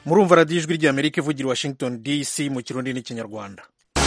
murumva radiyo ijwi ry'amerika ivugira Washington DC mu kirundi n'ikinyarwanda.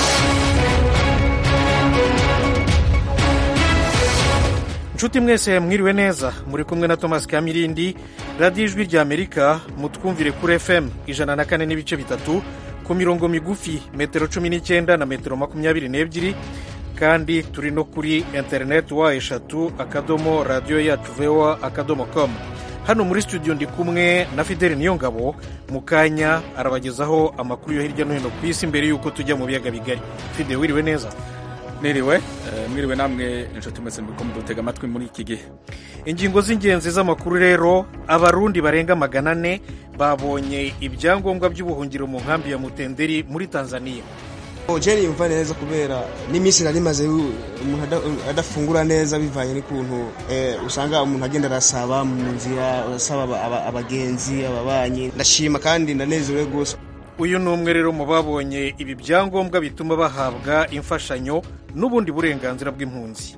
Nshuti mwese mwiriwe neza, muri kumwe na Thomas Kamirindi. Radiyo ijwi ry'amerika mutwumvire kuri FM 104.3 ku mirongo migufi metero 19 na metero 22, kandi turi no kuri internet wa eshatu akadomo radio yacu voa.com. Hano muri studio ndi kumwe na Fidel Niyongabo. Mu kanya arabagezaho amakuru yo hirya no hino ku isi mbere yuko tujya mu biyaga bigari. Fidel, wiriwe neza? Niriwe, mwiriwe namwe inshuti mwese muri kumudutega amatwi muri iki gihe. Ingingo z'ingenzi z'amakuru rero: abarundi barenga 400 babonye ibyangombwa by'ubuhungiro mu nkambi ya Mutenderi muri Tanzania. Jeri yumva neza kubera n'iminsi nari maze umuntu adafungura neza bivanye n'ikuntu usanga umuntu agenda arasaba mu nzira, asaba abagenzi, ababanyi. Ndashima kandi ndanezerewe gose. Uyu ni umwe rero mu babonye ibi byangombwa bituma bahabwa imfashanyo n'ubundi burenganzira bw'impunzi.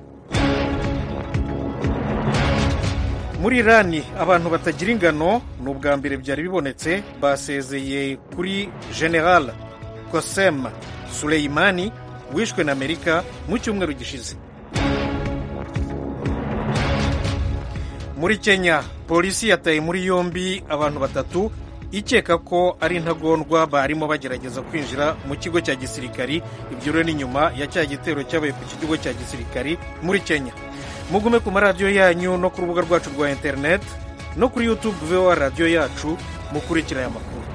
Muri Irani abantu batagira ingano n'ubwa mbere byari bibonetse basezeye kuri General Qasem Soleimani wishwe na Amerika mu cyumweru gishize. Muri Kenya polisi yataye muri yombi abantu batatu ikeka ko ari intagondwa barimo bagerageza kwinjira mu kigo cya gisirikari. Ibyo rero ni nyuma ya cya gitero cyabaye ku kigo cya gisirikari muri Kenya. Mugume ku maradiyo yanyu no ku rubuga rwacu rwa internet no kuri YouTube VOA radio yacu mukurikira aya makuru.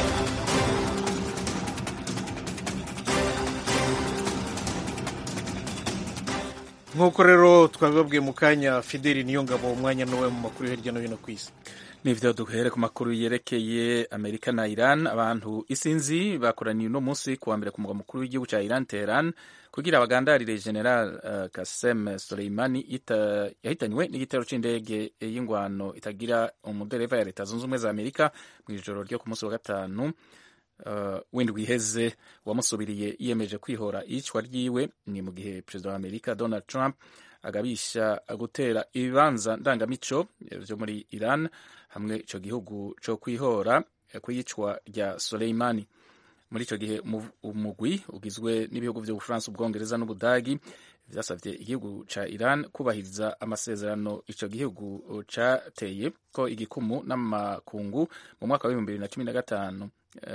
Nk'uko rero twabibabwiye mu kanya, Fidel Niyongabo umwanya nowe mu makuru hirya no hino ku isi. Nivyo duhere ku makuru yerekeye Amerika na Iran. Abantu isinzi bakoraniye uno munsi kuwa mbere ku mugwa mukuru w'igihugu ca Iran, Tehran, kugira bagandarire General Qasem Soleimani yahitanywe n'igitero c'indege y'ingwano itagira umudereva ya Leta Zunze Ubumwe za Amerika mw'ijoro ryo ku munsi wa gatanu w'indwi iheze. Wamusubiriye yiyemeje kwihora iyicwa ryiwe ni mu gihe Perezida wa Amerika Donald Trump agabisha gutera ibibanza ndangamico vyo muri Iran hamwe ico gihugu co kwihora kw'iyicwa rya Soleimani. Muri ico gihe umugwi ugizwe n'ibihugu vyo Bufaransa, Ubwongereza n'Ubudagi vyasavye igihugu ca Iran kubahiriza amasezerano ico gihugu cateye ko igikumu n'amakungu mu mwaka wa 2015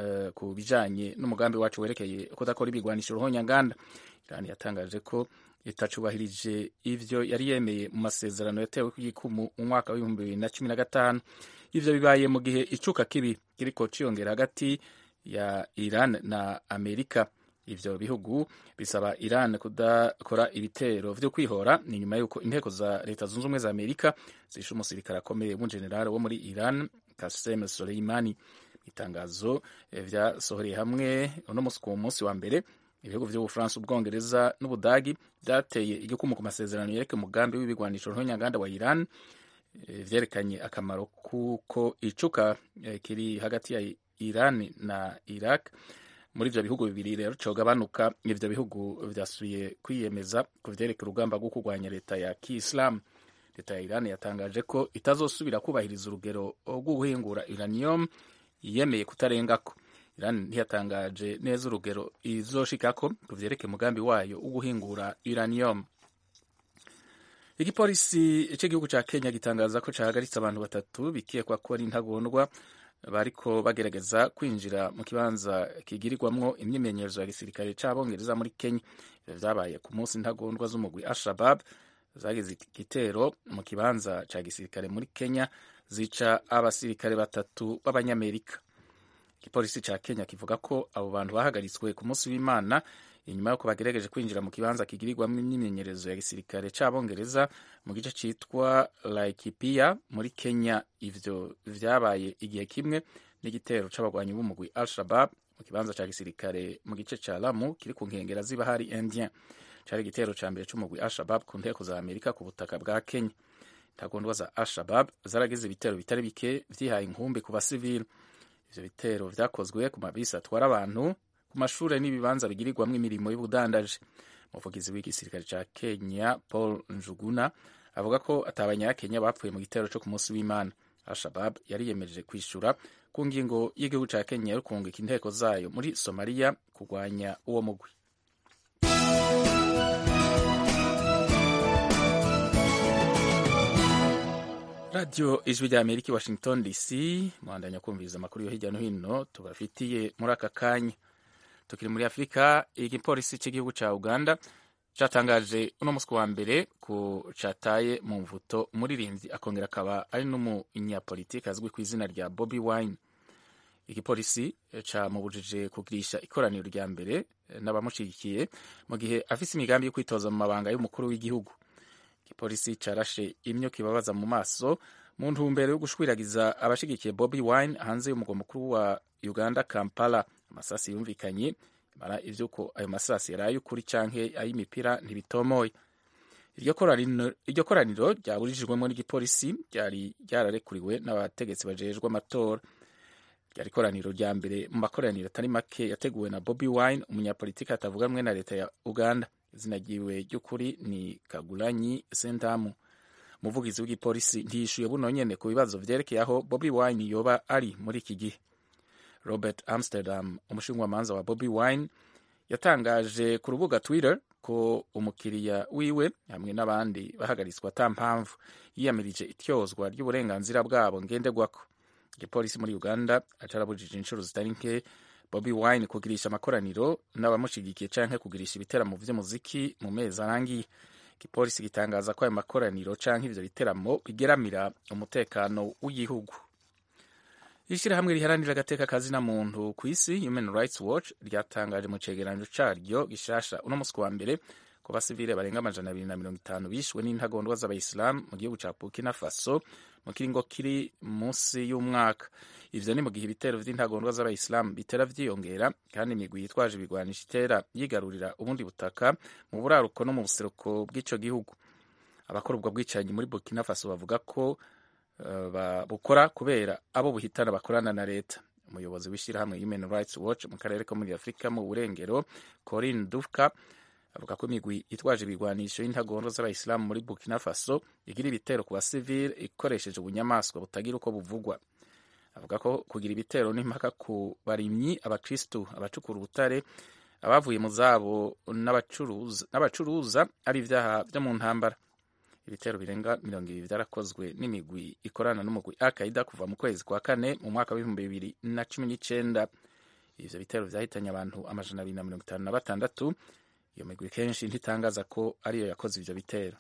ku bijanye n'umugambi wacu werekeye kudakora ibigwanisho ruhonyanganda. Iran yatangaje ko itacubahirije ivyo yari yemeye mu masezerano yatewe ku gikumu mu mwaka wa 2015. Ivyo bibaye mu gihe icuka kibi kiriko ciyongera hagati ya Iran na Amerika. Ivyo bihugu bisaba Iran kudakora ibitero vyo kwihora ni nyuma yuko inteko za Leta Zunze Ubumwe za Amerika zishe umusirikare akomeye w'umujenerali wo muri Iran Qasem Soleimani. Itangazo vyasohoreye hamwe uno munsi wa mbere, ibihugu vy'Ubufaransa, Ubwongereza n'Ubudagi vyateye igikumu ku masezerano yereke umugambi w'ibigwanisho ruhonyanganda wa Iran, vyerekanye akamaro kuko icuka kiri hagati ya Iran na Iraq muri ivyo bihugu bibiri rero cogabanuka. Ivyo bihugu vyasubiye kwiyemeza ku vyerekeye urugamba rwo kurwanya leta ya Kiislamu. Leta ya Iran yatangaje ko itazosubira kubahiriza urugero rwo guhingura uranium yemeye kutarengako. Iran ntiyatangaje neza urugero izoshikako ku vyerekeye umugambi wayo wo guhingura uranium. Igipolisi c'igihugu ca Kenya gitangaza ko cahagaritse abantu batatu bikekwa ko ari intagondwa bariko bagerageza kwinjira mu kibanza kigirirwamwo imyimenyerezo ya gisirikare c'Abongereza muri Kenya. Ivyo vyabaye ku munsi intagondwa z'umugwi Al-Shabaab zagize igitero mu kibanza ca gisirikare muri Kenya zica abasirikare batatu b'Abanyamerika. Igipolisi ca Kenya kivuga ko abo bantu bahagaritswe ku munsi w'Imana inyuma yuko bagerageje kwinjira mu kibanza kigirirwamwo imyimenyerezo ya gisirikare c'Abongereza mu gice citwa Laikipia muri Kenya. Ivyo vyabaye igihe kimwe n'igitero c'abagwanyi b'umugwi Al-Shabaab mu kibanza ca gisirikare mu gice ca Lamu kiri ku nkengera z'ibahari Indien. Cari igitero ca mbere c'umugwi Al-Shabaab ku nteko za Amerika ku butaka bwa Kenya. Intagondwa za Al-Shabaab zaragize ibitero bitari bike vyihaye inkumbi ku basivili. Ivyo bitero vyakozwe ku mabisi atwara abantu, ku mashure n'ibibanza bigirirwamwo imirimo y'ubudandaji. Umuvugizi w'igisirikare ca Kenya Paul Njuguna avuga ko atabanyakenya bapfuye mu gitero co ku munsi w'Imana. Al-Shabab yari yemeje kwishura ku ngingo y'igihugu ca Kenya yo kurungika inteko zayo muri Somalia kurwanya uwo mugwi. Radio Ijwi rya Amerika Washington DC, mwandanya kumviriza amakuru yo hirya no hino tubafitiye muri aka kanya. Tukiri muri Afrika, igipolisi cy'igihugu ca Uganda catangaje uno musi wa mbere ko cataye mu mvuto umuririmbyi akongera akaba ari n'umunyapolitiki azwi ku izina rya Bobi Wine. Igipolisi camubujije kugirisha ikoraniro rya mbere n'abamushigikiye mu gihe afise imigambi yo kwitoza mu mabanga y'umukuru w'igihugu. Igipolisi carashe imyuka ibabaza mu maso mu ntumbero yo gushwiragiza abashigikiye Bobi Wine hanze y'umugwa mukuru wa Uganda, Kampala. Amasasi yumvikanye, mara ivyuko ayo masasi yari ay'ukuri canke ay'imipira ntibitomoye. Iryo koraniro ryaburijijwemo n'igipolisi ryari ryararekuriwe n'abategetsi bajejwe amatora. Ryari koraniro rya mbere mu makoraniro atari make yateguwe na Bobi Wine, umunyapolitiki atavuga rumwe na leta ya Uganda. Izina ryiwe ry'ukuri ni Kagulanyi Sentamu. Umuvugizi w'igipolisi ntiyishuye buno nyene ku bibazo vyerekeye aho Bobi Wine yoba ari muri iki gihe. Robert Amsterdam, umushingwamanza wa Bobi Wine, yatangaje ku rubuga Twitter ko umukiriya wiwe hamwe n'abandi bahagaritswe ata mpamvu, yiyamirije ityozwa ry'uburenganzira bwabo ngenderwako. Igipolisi muri Uganda acarabujije inshuro zitari nke Bobi Wine kugirisha amakoraniro n'abamushigikiye canke kugirisha ibiteramo vy'umuziki mu mezi arangiye. Igipolisi gitangaza ko ayo makoraniro canke ivyo biteramo bigeramira umutekano w'igihugu. Ishirahamwe riharanira agateka kazina muntu ku isi Human Rights Watch ryatangaje mu cegeranyo caryo gishasha uno musi wa mbere ko basivile barenga 250 bishwe n'intagondwa z'abayisilamu mu gihugu ca Burkina Faso mu kiringo kiri munsi y'umwaka. Ivyo ni mu gihe ibitero vy'intagondwa z'abayisilamu bitera vyiyongera kandi imigwi yitwaje ibigwanisha itera yigarurira ubundi butaka mu buraruko no mu buseruko bw'ico gihugu. Abakora ubwo bwicanyi muri Burkina Faso bavuga ko bukora kubera abo buhitana bakorana na leta. Umuyobozi w'ishirahamwe Human Rights Watch mu karere ko muri Afrika mu burengero, Corinne Dufka, avuga ko imigwi itwaje ibigwanisho y'intagondwa z'abayisilamu muri Burkina Faso igira ibitero ku basivile ikoresheje ubunyamaswa butagira uko buvugwa. Avuga ko kugira ibitero n'impaka ku barimyi, abakristu, abacukura ubutare, abavuye mu zabo n'abacuruza ari ivyaha vyo mu ntambara. Ibitero birenga 200 vyarakozwe n'imigwi ikorana n'umugwi Al-Qaeda kuva mu kwezi kwa kane mu mwaka wa 2019. Ivyo bitero vyahitanye abantu 256. Iyo migwi kenshi ntitangaza ko ariyo yakoze ivyo bitero.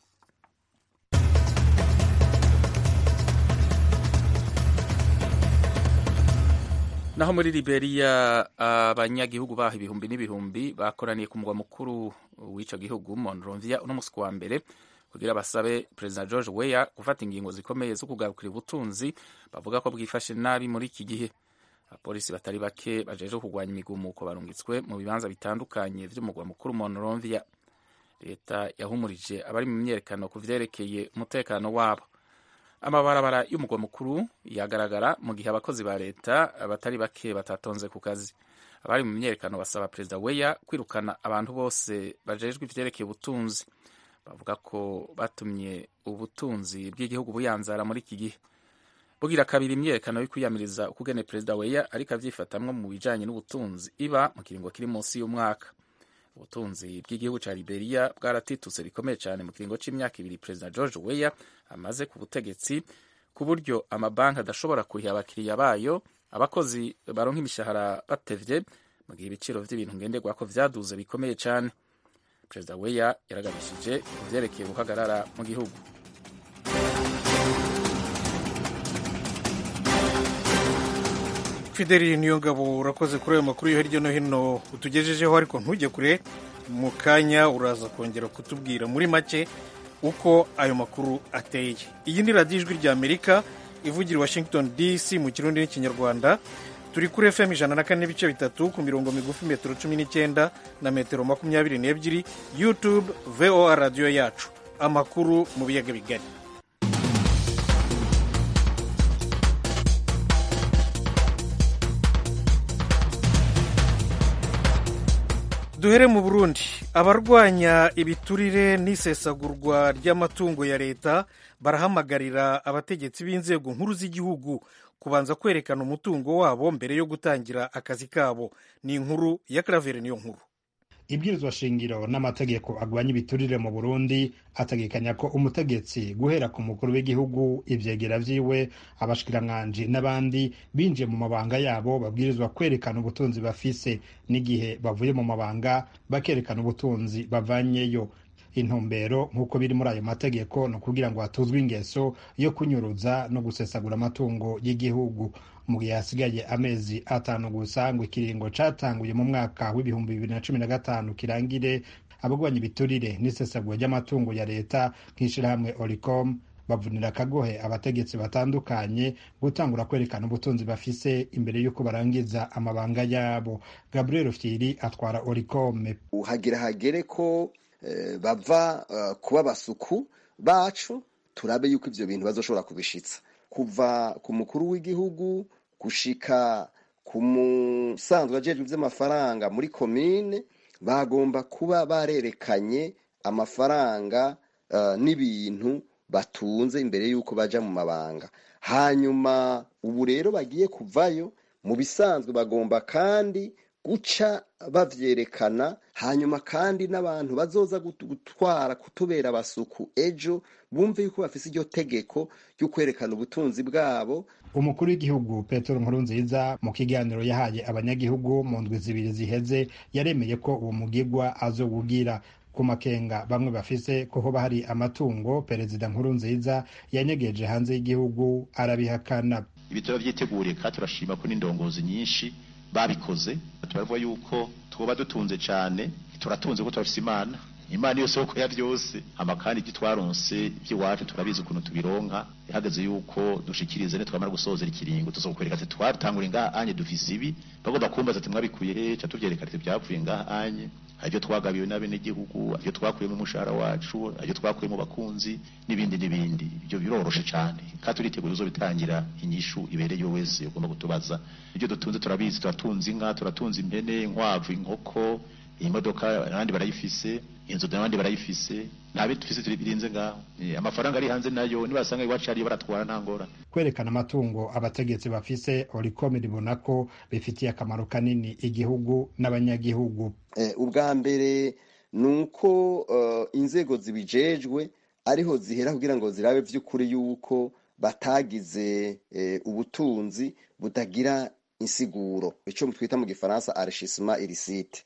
Naho muri Liberia abanyagihugu baho ibihumbi n'ibihumbi bakoraniye ku mugwa mukuru w'ico gihugu Monrovia uno musi wa mbere kugira basabe President George Weah gufata ingingo zikomeye zo kugarukira ubutunzi bavuga ko bwifashe nabi muri iki gihe. Abapolisi batari bake bajeje kurwanya imigumuko barungitswe mu bibanza bitandukanye vy'umugwa mukuru Monrovia. Leta yahumurije abari mu myerekano ku vyerekeye umutekano wabo. Amabarabara y'umugwa mukuru yagaragara mu gihe abakozi ba leta batari bake batatonze ku kazi. Abari mu myerekano basaba President Weah kwirukana abantu bose bajejwe ivyerekeye ubutunzi. Bavuga ko batumye ubutunzi bw'igihugu buyanzara muri iki gihe. Bugira kabiri imyerekano yo kwiyamiriza ukugene President Weah ariko avyifatamwe mu bijanye n'ubutunzi iba mu kiringo kiri munsi y'umwaka. Ubutunzi bw'igihugu ca Liberia bwaratitutse bikomeye cyane mu kiringo c'imyaka 2 President George Weah amaze ku butegetsi, ku buryo amabanki adashobora kuriha abakiriya bayo, abakozi baronka imishahara batevye, mu gihe ibiciro vy'ibintu ngenderwako vyaduze bikomeye cyane. President Weah yaragabishije kuvyerekeye guhagarara mu gihugu. Fideli Niyongabo urakoze kuri ayo makuru yo hirya no hino utugejejeho, ariko ntujye kure, mu kanya uraza kongera kutubwira muri make uko ayo makuru ateye. Iyi ni radiyo Ijwi rya Amerika ivugira Washington DC mu Kirundi n'Ikinyarwanda. Turi kuri FM 104.3 ku mirongo migufi metero 19 na metero 22, YouTube VOA radio yacu. Amakuru mu biyaga bigari. duhere mu Burundi. Abarwanya ibiturire n'isesagurwa ry'amatungo ya leta barahamagarira abategetsi b'inzego nkuru z'igihugu kubanza kwerekana umutungo wabo mbere yo gutangira akazi kabo. Ni inkuru ya Claver niyo nkuru. Ibwirizwa shingiro n'amategeko agwanya ibiturire mu Burundi ategekanya ko umutegetsi guhera ku mukuru w'igihugu, ivyegera vyiwe, abashikiranganji n'abandi binjiye mu mabanga yabo babwirizwa kwerekana ubutunzi bafise, n'igihe bavuye mu mabanga bakerekana ubutunzi bavanyeyo. Intumbero nk'uko biri muri ayo mategeko no kugira ngo hatuzwe ingeso yo kunyuruza no gusesagura amatungo y'igihugu. Mu gihe hasigaye amezi 5 gusa ngo ikiringo catanguye mu mwaka w'ibihumbi 2015 kirangire, abagwanya ibiturire n'isesagura ry'amatungo ya leta nk'ishirahamwe Oricom bavunira akagohe abategetsi batandukanye gutangura kwerekana ubutunzi bafise imbere y'uko barangiza amabanga yabo. Gabriel Fyiri atwara Oricom. Uhagira hagere ko bava kuba basuku bacu, turabe yuko ivyo bintu bazoshobora kubishitsa, kuva ku mukuru w'igihugu gushika ku musanzwe ajejwe vy'amafaranga muri komine, bagomba kuba barerekanye amafaranga n'ibintu batunze imbere yuko baja mu mabanga. Hanyuma ubu rero bagiye kuvayo, mu bisanzwe bagomba kandi guca bavyerekana, hanyuma kandi n'abantu bazoza gutwara kutubera abasuku ejo bumve yuko bafise iryo tegeko ryo kwerekana ubutunzi bwabo. Umukuru w'igihugu Petero Nkurunziza mu kiganiro yahaye abanyagihugu mu ndwi zibiri ziheze yaremeye ko uwo mugigwa azowugira. Ku makenga bamwe bafise ko hoba hari amatungo Perezida Nkurunziza yanyegeje hanze y'igihugu arabihakana. Ibitaro vyiteguriye kandi turashima ko n'indongozi nyinshi babikoze. Turavuga yuko twoba dutunze cyane, turatunze ko turafise Imana yose uko ya byose, amakandi gitwaronse by'iwacu turabizi ukuntu tubironka. Ihagaze yuko dushikirize ne twamara gusoza ikiringo tuzokwereka ati twatangura ngaha anye dufise ibi, bagomba kumbaza ati mwabikuye he, ca tuvyerekana ati byapfuye ngaha anye, ajyo twagabiwe n'abene gihugu, ajyo twakuye mu mushahara wacu, ajyo twakuye mu bakunzi n'ibindi n'ibindi. Ibyo biroroshe cyane kandi turitegura uzobitangira inyishu ibereye wese ugomba kutubaza. Ibyo dutunze turabizi, turatunze inka, turatunze impene, inkwavu, inkoko, imodoka abandi barayifise, inzu n'abandi barayifise, nabe dufise turibirinze ngaho. Amafaranga ari hanze nayo nibasanga iwacu ari baratwara ntangora. Kwerekana amatungo abategetsi bafise Oricom ribona ko bifitiye akamaro kanini igihugu n'abanyagihugu. Ubwa mbere nuko inzego zibijejwe ariho zihera kugira ngo zirabe vy'ukuri yuko batagize ubutunzi butagira insiguro, ico twita mu gifaransa enrichissement illicite.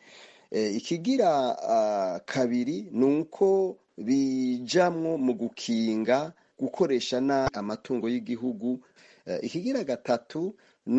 Ikigira kabiri nuko bijamwo mu gukinga gukoresha na amatungo y'igihugu. Ikigira gatatu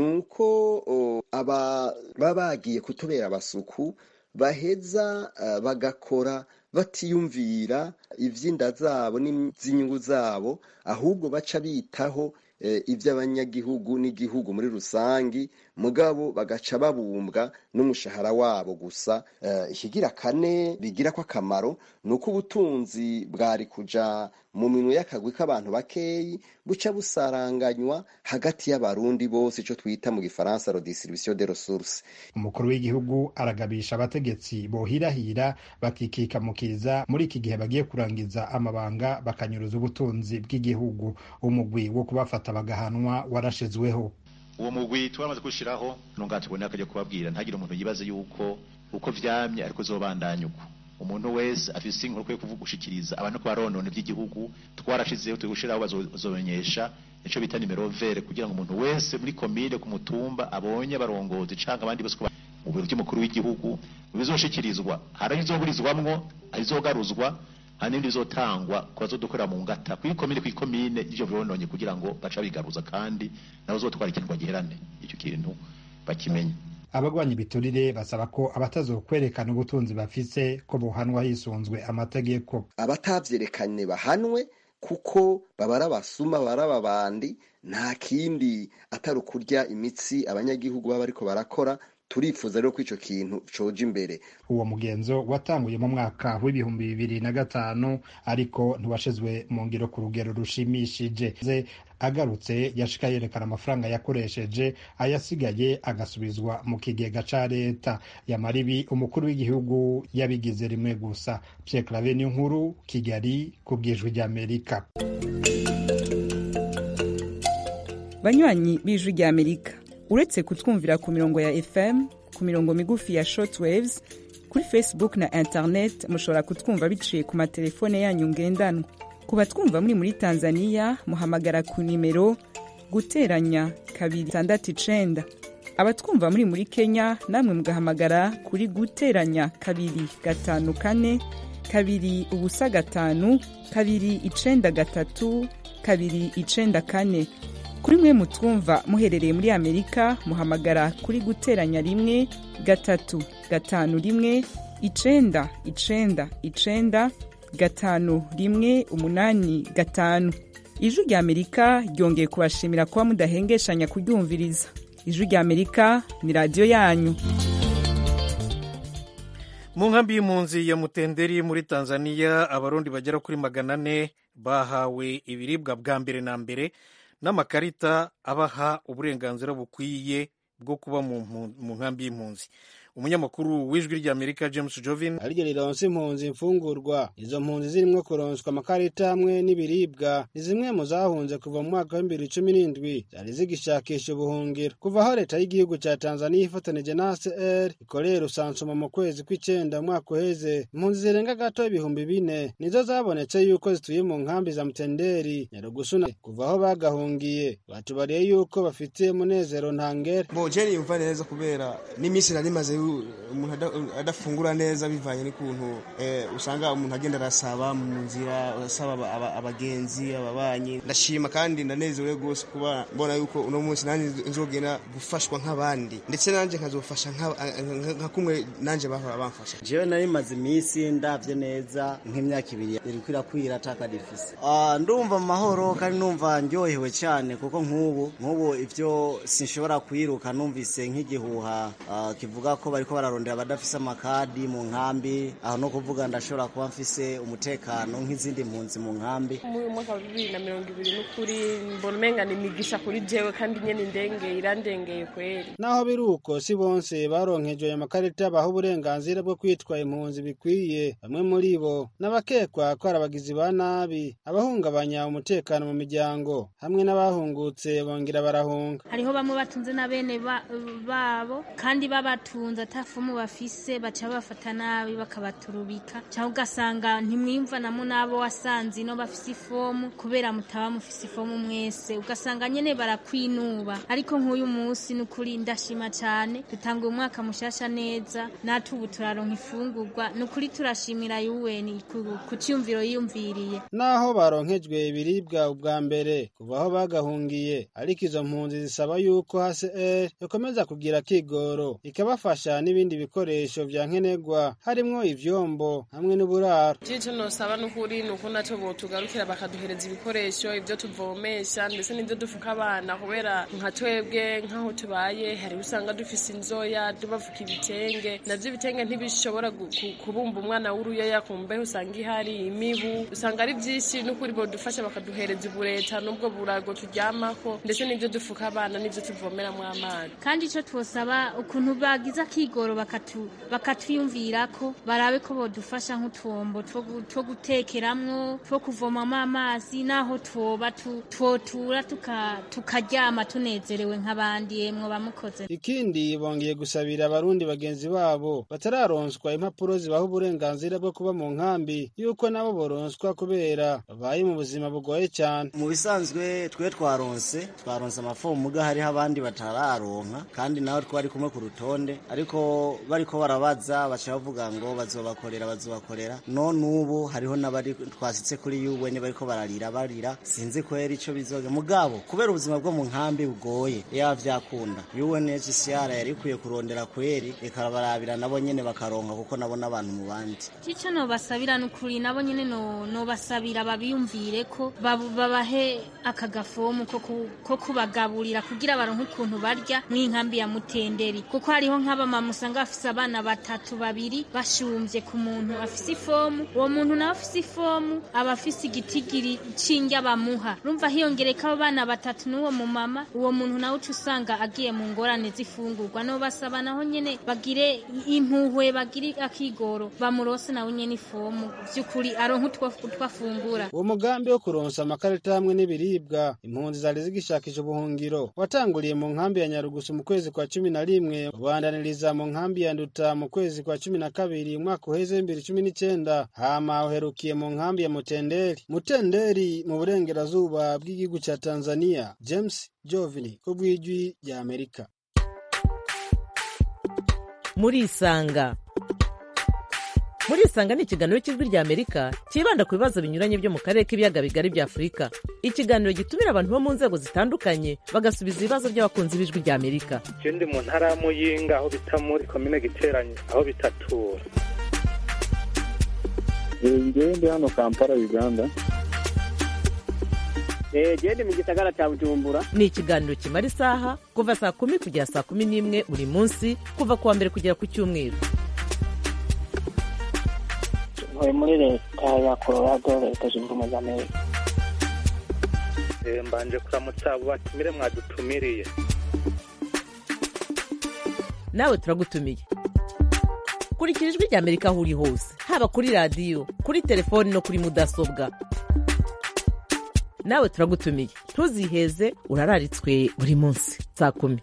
nuko baba bagiye kutubera abasuku baheza bagakora batiyumvira ivy'inda zabo n'ivy'inyungu zabo, ahubwo baca bitaho ivy'abanyagihugu n'igihugu muri rusangi, mugabo bagaca babumbwa n'umushahara wabo gusa. Ikigira kane bigira ko akamaro nuko ubutunzi bwari kuja mu minwe y'akagwi k'abantu bakeyi, buca busaranganywa hagati y'abarundi bose, ico twita mu gifaransa redistribution des ressources. Umukuru w'igihugu aragabisha abategetsi bohirahira bakikika mukiza muri iki gihe bagiye kurangiza amabanga bakanyuruza ubutunzi bw'igihugu. Umugwi wo kubafata bagahanwa warashizweho. Uwo mugwi twamaze kushiraho nungati bone akaje kubabwira ntagira umuntu yibaze yuko uko vyamye ariko zobandanya uko. Umuntu wese afise inkuru kwe kuvuga gushikiriza abantu ko baronone by'igihugu, twarashizeho tugushiraho bazomenyesha ico bita nimero vere kugira ngo umuntu wese muri komine ku mutumba abonye barongozi canke abandi bose mu biro by'umukuru w'igihugu bizoshikirizwa, hari izoburizwamwo, izogaruzwa, hanindi zotangwa kwazo dukora mu ngata kw'ikomine ivyo vyononye kugira ngo baca bigaruza kandi nazo zotwara ikintu giherane. Icyo kintu bakimenye. Abagwanya ibiturire basaba ko abatazokwerekana ubutunzi bafise ko bohanwa hisunzwe amategeko. Abatavyerekanye bahanwe kuko babara abasuma, baraba bandi, nta kindi atari kurya imitsi abanyagihugu baba ariko barakora turifuza rero ko ico kintu coja imbere. Uwo mugenzo watanguye mu mwaka w'ibihumbi 2005 ariko ntiwashizwe mu ngiro ku rugero rushimishije. Agarutse yashika yerekana amafaranga yakoresheje, ayasigaye agasubizwa mu kigega ca leta. Yamaribi umukuru w'igihugu yabigize rimwe gusa. Pierre Claver Niyonkuru, Kigali, ku bw'Ijwi ry'Amerika. Banywanyi b'Ijwi ry'Amerika, uretse kutwumvira ku mirongo ya FM, ku mirongo migufi ya shortwaves, kuri Facebook na internet mushobora kutwumva biciye ku matelefone yanyu ngendanwa. Ku batwumva muri Tanzania muhamagara ku nimero guteranya 269. Abatwumva muri Kenya namwe mugahamagara kuri guteranya 254 205 293 294. Kuri mwe mutwumva muherereye muri Amerika muhamagara kuri guteranya 1 351 999 5-1-8-5. Ijwi ry'Amerika ryongeye kubashimira kuba mudahengeshanya kuryumviriza. Ijwi ry'Amerika ni radio yanyu. Mu nkambi y'impunzi ya Mutenderi muri Tanzania, abarundi bagera kuri 400 bahawe ibiribwa bwa mbere na mbere n'amakarita abaha uburenganzira bukwiye bwo kuba mu nkambi y'impunzi. Umunyamakuru w'Ijwi ry'Amerika James Jovin ariryo rironse impunzi imfungurwa. Izo mpunzi zirimwo kuronswa amakarita hamwe n'ibiribwa ni zimwe mu zahunze kuva mu mwaka wa 2017 zari zigishakisha ubuhungiro. Kuva aho leta y'igihugu ca Tanzania ifatanije na HCR ikorera usansuma mu kwezi kw'icenda mwaka uheze, impunzi zirenga gato ibihumbi 4 nizo zabonetse yuko zituye mu nkambi za Mutenderi, Nyarugusuna. Kuva aho bagahungiye batubariye yuko bafite munezero ntangere. Jeni yumva neza kubera n'imisi nari maze umuntu adafungura neza bivanye n'ikuntu usanga umuntu agenda arasaba mu nzira, asaba abagenzi, ababanyi. Ndashima kandi ndanezerewe gose kuba mbona yuko uno munsi nanje nzogenda gufashwa nk'abandi, ndetse nanje nkazofasha nka kumwe nanje bahora bamfasha. Jewe nari maze imisi ndavye neza nk'imyaka 2 iri kwirakwira atakadifise. Ndumva mahoro kandi numva ndyohewe cyane kuko nk'ubu ivyo sinshobora kwiruka. Numvise nk'igihuha kivuga ko bariko bararondera abadafise amakadi mu nkambi, aho no kuvuga ndashobora kuba mfise umutekano nk'izindi mpunzi mu nkambi. Mu mwaka wa 2020 n'ukuri mbona umenga ni migisha kuri jewe kandi nyene irandengeye kweri. Naho biruko si bonse baronkejwe amakarita baho uburenganzira bwo kwitwa impunzi bikwiye. Bamwe muri bo n'abakekwa ko arabagizi ba nabi, abahungabanya umutekano mu miryango, hamwe n'abahungutse bongera barahunga. Hariho bamwe batunze na bene babo kandi babatunze atafumu bafise, baca bafata nabi bakabaturubika, cyangwa ugasanga ntimwimva namo nabo wasanze no bafise ifomu kubera mutaba mufise ifomu mwese, ugasanga nyene barakwinuba. Ariko nk'uyu munsi n'ukuri ndashima cyane, dutanguye umwaka mushasha neza, natubu turaronka ifungurwa. N'ukuri turashimira UN ku cyumviro yiyumviriye. Naho baronkejwe ibiribwa ubwa mbere kuva aho bagahungiye, ariko izo mpunzi zisaba yuko HCR yakomeza kugira kigoro ikabafasha n'ibindi bikoresho vya nkenerwa, harimwo ivyombo hamwe n'uburaro. Jico nosaba n'ukuri nuko naco botugarukira bakaduhereza ibikoresho, ivyo tuvomesha ndetse n'ivyo dufuka abana, kubera nka twebwe nkaho tubaye hari usanga dufise inzoya tubafuka ibitenge, navyo ibitenge ntibishobora kubumba umwana w'uruyoya kumbe usanga ihari imibu, usanga ari byinshi. N'ukuri bodufasha bakaduhereza ibureta n'ubwo burago turyamako, ndetse n'ivyo dufuka abana n'ivyo tuvomeramo amazi. Kandi ico twosaba ukuntu bagiza kigoro bakatwiyumvirako, barabe ko bodufasha nk'utwombo two gutekeramwo, two kuvomamo amazi, naho twotura tukaryama tunezerewe nk'abandi. Yemwe bamukoze. Ikindi bongeye gusabira abarundi bagenzi babo batararonswa impapuro zibaho uburenganzira bwo kuba mu nkambi yuko nabo boronswa kubera babaye mu buzima bugoye cyane. Mu bisanzwe twe twaronse amafomu muga hariho abandi batararonka, kandi naho twari kumwe ku rutonde, ariko bariko barabaza baca bavuga ngo bazobakorera none ubu hariho n'abari twasitse kuri UN bariko bararira sinzi kwera ico bizoga mugabo kubera ubuzima bwo mu nkambi bugoye yavyakunda UNHCR yari kuye kurondera kweri ikarabarabira nabo nyene bakaronka kuko nabo n'abantu mu bandi kico no basabira n'ukuri nabo nyene no basabira babiyumvire ko babahe akagafomu ko kubagaburira kugira baronke ukuntu barya mw'inkambi ya Mutenderi kuko hariho nk'abamama usanga bafise abana batatu babiri bashumvye ku muntu afise ifomu uwo muntu nawe afise ifomu aba afise igitigiri c'indya bamuha rumva hiyongereka abo bana batatu n'uwo mu mama uwo muntu nawe uca usanga agiye mu ngorane z'ifungurwa no basaba naho nyene bagire impuhwe bagire akigoro bamurose nawe nyene ifomu vy'ukuri aronke utwafungura uwo mugambi wo kuronsa amakarita hamwe n'ibiribwa impunzi zari zigishakisha ubuhungiro watanguriye mu nkambi ya Nyarugusu mu kwezi kwa 11 ubandaniriza mu nkambi ya Nduta mu kwezi kwa 12 umwaka uheze 2019 hama uherukiye mu nkambi ya Mutenderi mu burengerazuba bw'igihugu ca Tanzania. James Jovini ku bw'ijwi rya Amerika. Muri Isanga ni ikiganiro cy'ijwi rya Amerika kibanda ku bibazo binyuranye byo mu karere k'ibiyaga bigari bya Afurika. Ikiganiro gitumira abantu bo mu nzego zitandukanye bagasubiza ibibazo by'abakunzi b'ijwi rya Amerika. Je ndi mu ntara ya Muyinga aho bita muri komine Giteranye aho bitatura. Ndi hano Kampala Uganda. Ndi mu gisagara cya Bujumbura. Ni ikiganiro kimara isaha kuva saa 10 kugera saa 11 buri munsi kuva kuwa mbere kugera ku cyumweru. Muri leta ya Colorado leta zunze ubumwe za Amerika. Mbanje kuramutsa abo batumire mwadutumiriye. Nawe turagutumiye. Kurikira ijwi rya Amerika aho uri hose haba kuri radio kuri telefone no kuri mudasobwa. Nawe turagutumiye ntuziheze urararitswe buri munsi saa 10.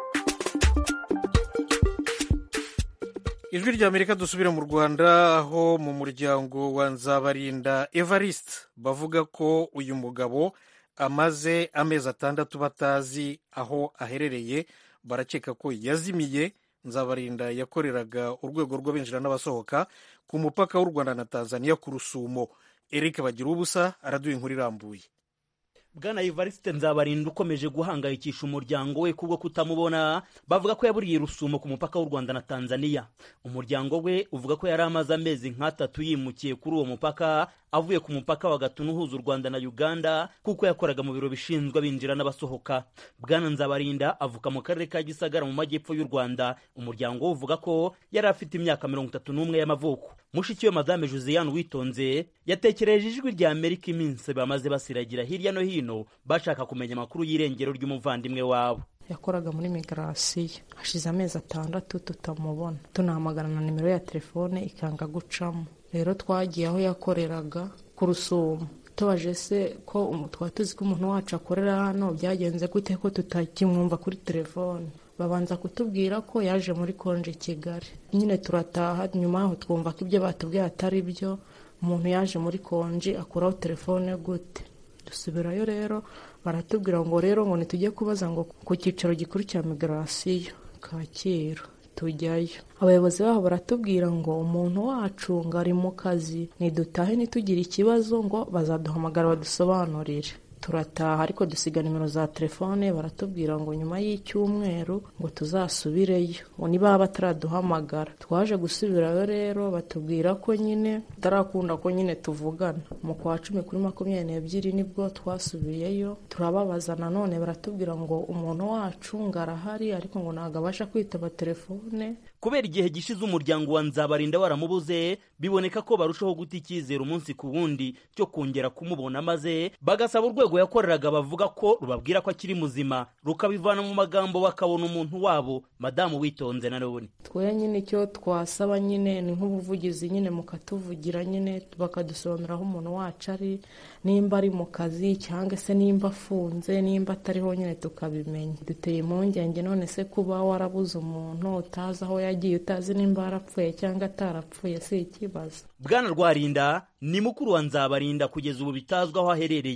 Ijwi rya Amerika dusubira mu Rwanda aho mu muryango wa Nzabarinda Evariste bavuga ko uyu mugabo amaze amezi 6 batazi aho aherereye barakeka ko yazimiye. Nzabarinda yakoreraga urwego rw'abinjira n'abasohoka ku mupaka w'u Rwanda na Tanzania ku Rusumo. Eric Bagira ubusa araduha inkuru irambuye. Bwana Evariste Nzabarinda ukomeje guhangayikisha umuryango we kubwo kutamubona bavuga ko yaburiye Rusumo ku mupaka w'u Rwanda na Tanzania. Umuryango we uvuga ko yari amaze amezi nk'atatu yimukiye kuri uwo mupaka avuye ku mupaka wa Gatuna uhuza u Rwanda na Uganda kuko yakoraga mu biro bishinzwe abinjira n'abasohoka. Bwana Nzabarinda avuka mu karere ka Gisagara mu majyepfo y'u Rwanda. Umuryango we uvuga ko yari afite imyaka 31 y'amavuko. Mushiki we Madame Josiane Witonze yatekereje ijwi rya Amerika iminsi bamaze basiragira hirya no hino bashaka kumenya amakuru y'irengero ry'umuvandimwe wabo. Yakoraga muri migration hashize amezi 6 tutamubona, tunahamagara na nimero ya telefone ikanga gucamo. Rero twagiye aho yakoreraga ku Rusumo tubaje se ko twatuzi ko umuntu wacu akorera hano byagenze gute ko tutakimwumva kuri telefone. Babanza kutubwira ko yaje muri konje Kigali. Nyine turataha nyuma aho twumva ko ibyo batubwiye atari byo. Umuntu yaje muri konje akuraho telefone gute. Dusubirayo rero baratubwira ngo rero ngo nitujye kubaza ngo ku cyicaro gikuru cya migration Kacyiru. Tujyayo abayobozi baho baratubwira ngo umuntu wacu ngari mu kazi nidutahe nitugira ikibazo ngo bazaduhamagara badusobanurire. Turataha ariko dusiga nimero za telefone baratubwira ngo nyuma y'icyumweru ngo tuzasubireyo ngo niba bataraduhamagara. Twaje gusubirayo rero batubwira ko nyine tarakunda ko nyine tuvugana. Mu kwa 10 kuri 22 nibwo twasubiyeyo turababaza nanone baratubwira ngo umuntu wacu ngarahari ariko ngo nagabasha kwitaba telefone. Kubera igihe gishize umuryango wa Nzabarinda waramubuze biboneka ko barushaho guta icyizere umunsi ku wundi cyo kongera kumubona maze bagasaba urwego yakoreraga bavuga ko rubabwira ko akiri muzima rukabivana mu magambo bakabona umuntu wabo. Madamu Witonze na none twe nyine icyo twasaba nyine ni nk'ubuvugizi nyine mukatuvugira nyine bakadusobanuriraho umuntu wacu ari nimba ari mu kazi cyangwa se nimba afunze nimba atariho nyine tukabimenya. Duteye impungenge none se kuba warabuze umuntu utazi aho yagiye utazi nimba arapfuye cyangwa atarapfuye si ikibazo. Bwana Rwarinda ni mukuru wa Nzabarinda kugeza ubu bitazwa aho aherereye.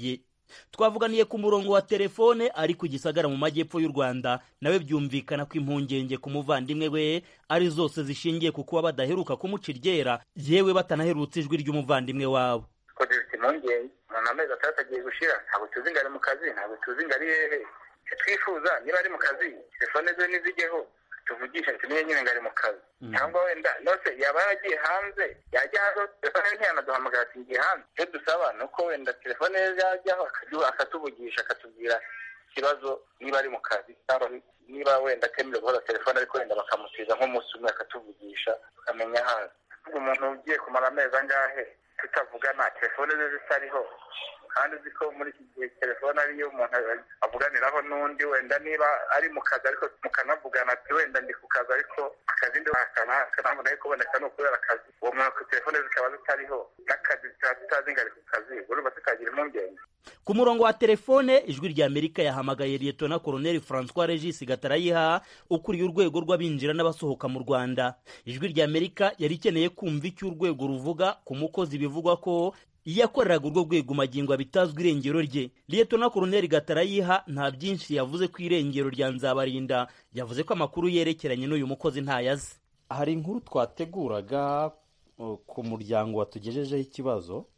twavuganiye ku murongo wa telefone ari ku Gisagara mu majyepfo y'u Rwanda, nawe byumvikana ko impungenge ku muvandimwe we ari zose zishingiye ku kuba badaheruka kumuca iryera, yewe batanaherutse ijwi ry'umuvandimwe wabo. Ko dufite impungenge, umuntu amezi atandatu agiye gushira, ntabwo tuzi ngo ari mu kazi, ntabwo tuzi ngo ari hehe. Twifuza niba ari mu kazi telefone ze nizijyeho tuvugisha tumenye nyine ngo ari mu kazi, cyangwa wenda nose yaba yagiye hanze, yajya hanze telefone ntiyanaduhamagara ati ngiye hanze. Icyo dusaba ni uko wenda telefone ye yajyaho akatuvugisha akatubwira ikibazo niba ari mu kazi, cyangwa niba wenda atemerewe guhora telefone ariko wenda bakamutiza nk'umunsi umwe akatuvugisha tukamenya hanze. Umuntu ugiye kumara amezi angahe tutavugana, telefone ze zitariho, kandi uzi ko muri iki gihe telefone ariyo umuntu avuganiraho n'undi, wenda niba ari mu kazi ariko mukanavugana ati wenda ndi ku kazi ariko akazi ndi akanabona ariko kuboneka ni ukubera akazi, uwo mwaka telefone zikaba zitariho n'akazi tutazi ngo ari ku kazi, urumva tukagira impungenge. Ku murongo wa telefone ijwi rya Amerika yahamagaye Lieutenant Colonel François Regis Gatarayiha ukuriye urwego rw'abinjira n'abasohoka mu Rwanda. Ijwi rya Amerika yari ikeneye kumva icyo urwego ruvuga ku mukozi bivugwa ko yakoreraga urwo rwego magingo abitazwi irengero rye. Lieutenant Colonel Gatarayiha nta byinshi yavuze ku irengero rya Nzabarinda, yavuze ko amakuru yerekeranye n'uyu mukozi ntayazi. Hari inkuru twateguraga ku muryango watugejejeho ikibazo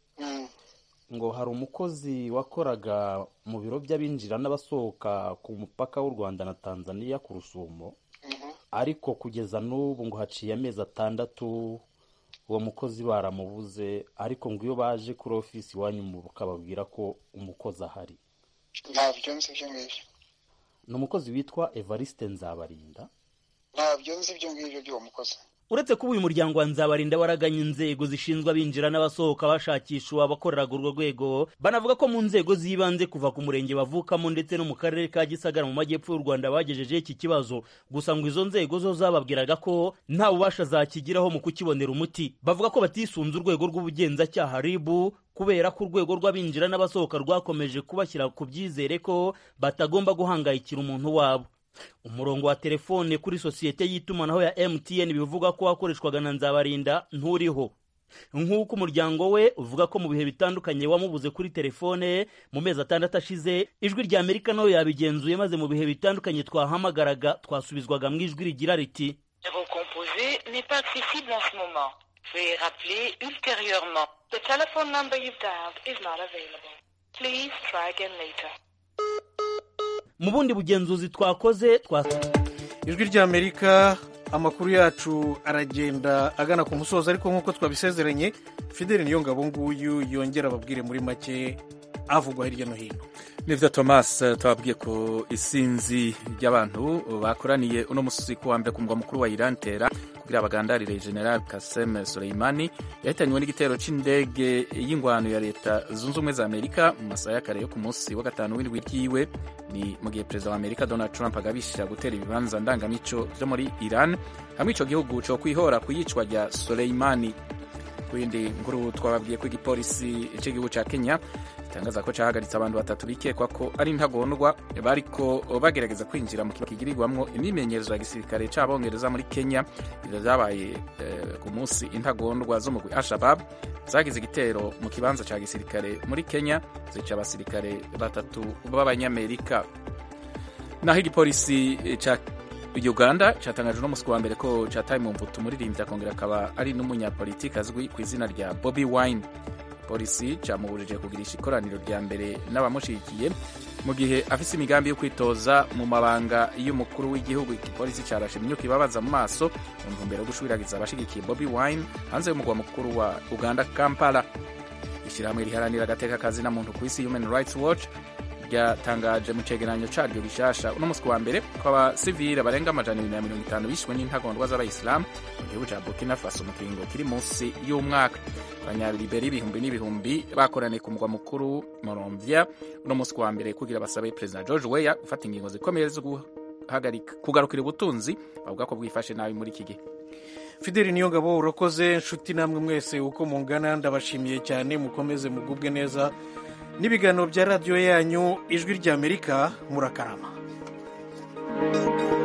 ngo hari umukozi wakoraga mu biro by'abinjira n'abasohoka ku mupaka w'u Rwanda na Tanzania ku Rusumo, ariko kugeza n'ubu ngo haciye amezi 6 uwo mukozi baramubuze, ariko ngo iyo baje kuri ofisi iwanyu mu bakababwira ko umukozi ahari. Ntabyo nzi ibyo ngibyo. Ni umukozi witwa Evariste Nzabarinda. Ntabyo nzi ibyo ngibyo by'uwo mukozi. Uretse kuba uyu muryango wa Nzabarinda waraganye inzego zishinzwe abinjira n'abasohoka bashakisha abakoreraga urwo rwego, banavuga ko mu nzego z'ibanze kuva ku murenge bavukamo ndetse no mu karere ka Gisagara mu majyepfo y'u Rwanda bagejeje iki kibazo, gusa ngo izo nzego zo zababwiraga ko nta bubasha zakigiraho mu kukibonera umuti. Bavuga ko batisunze urwego rw'ubugenzacyaha RIB kubera ko urwego rw'abinjira n'abasohoka rwakomeje kubashyira ku byizere ko batagomba guhangayikira umuntu wabo. Umurongo wa telefone kuri sosiyete y'itumanaho ya MTN bivuga ko wakoreshwaga na Nzabarinda nturiho, nk'uko umuryango we uvuga ko mu bihe bitandukanye wamubuze kuri telefone mu mezi 6 ashize. Ijwi rya Amerika nayo yabigenzuye, maze mu bihe bitandukanye twahamagaraga twasubizwaga mu ijwi rigira riti recomposé n'est pas accessible en ce moment. Veuillez rappeler ultérieurement. The telephone number you've dialed is not available. Please try again later. Mu bundi bugenzuzi twakoze ijwi rya Amerika, amakuru yacu aragenda agana ku musozo, ariko nk'uko twabisezeranye Fidel Niyongabo nguyu yongera ababwire muri make avugwa hirya no hino. Nivyo Thomas, twabwiye ko isinzi ry'abantu bakoraniye uno musi ku wa mbere ku mugwa mukuru wa Iran Tehran kugira abagandarire General Qasem Soleimani yahitanywe n'igitero c'indege y'ingwano ya leta zunze ubumwe za Amerika mu masaha ya kare yo ku munsi wa 5 w'indwi ryiwe. Ni mu gihe Perezida wa Amerika Donald Trump agabisha gutera ibibanza ndangamico vyo muri Iran hamwe ico gihugu co kwihora kuyicwa rya Soleimani. Kwindi nkuru twababwiye ko igipolisi cy'igihugu ca Kenya gitangaza ko cahagaritse abantu 3 bikekwa ko ari intagondwa bariko bagerageza kwinjira mu kibuga kigirirwamwo imyimenyerezo ya gisirikare c'abongereza muri Kenya. Ivyo vyabaye ku munsi intagondwa zo mu Al-Shabaab zagize igitero mu kibanza ca gisirikare muri Kenya zica abasirikare 3 b'abanyamerika. Naho igipolisi ca Uganda cyatangaje no musi wa mbere ko cyataye mu mbuto umuririmbyi akongera akaba ari n'umunyapolitiki azwi ku izina rya Bobi Wine. Polisi cyamubujije kugirisha ikoraniro rya mbere n'abamushigikiye mu gihe afise imigambi yo kwitoza mu mabanga y'umukuru w'igihugu. Igipolisi cyarashe imyuka ibabaza mu maso mu ntumbero yo gushwiragiza abashigikiye Bobi Wine hanze y'umugwa mukuru wa Uganda, Kampala. Ishyirahamwe riharanira agateka kazina muntu ku isi Human Rights Watch ryatangaje mu cegeranyo caryo gishasha uno musi wa mbere ko abasivile barenga 250 bishwe n'intagondwa z'abayisilamu mu gihugu ca Burkina Faso mu kiringo kiri munsi y'umwaka. Abanyaliberi ibihumbi n'ibihumbi bakoraniye ku mugwa mukuru Monrovia uno musi wa mbere kugira basabe President George Weah gufata ingingo zikomeye zo kugarukira ubutunzi bavuga ko bwifashe nabi muri iki gihe. Fidel Niyongabo, urakoze. Nshuti namwe mwese uko mungana ndabashimiye cyane, mukomeze mugubwe neza n'ibiganiro bya radiyo yanyu ijwi ry'Amerika. Murakarama.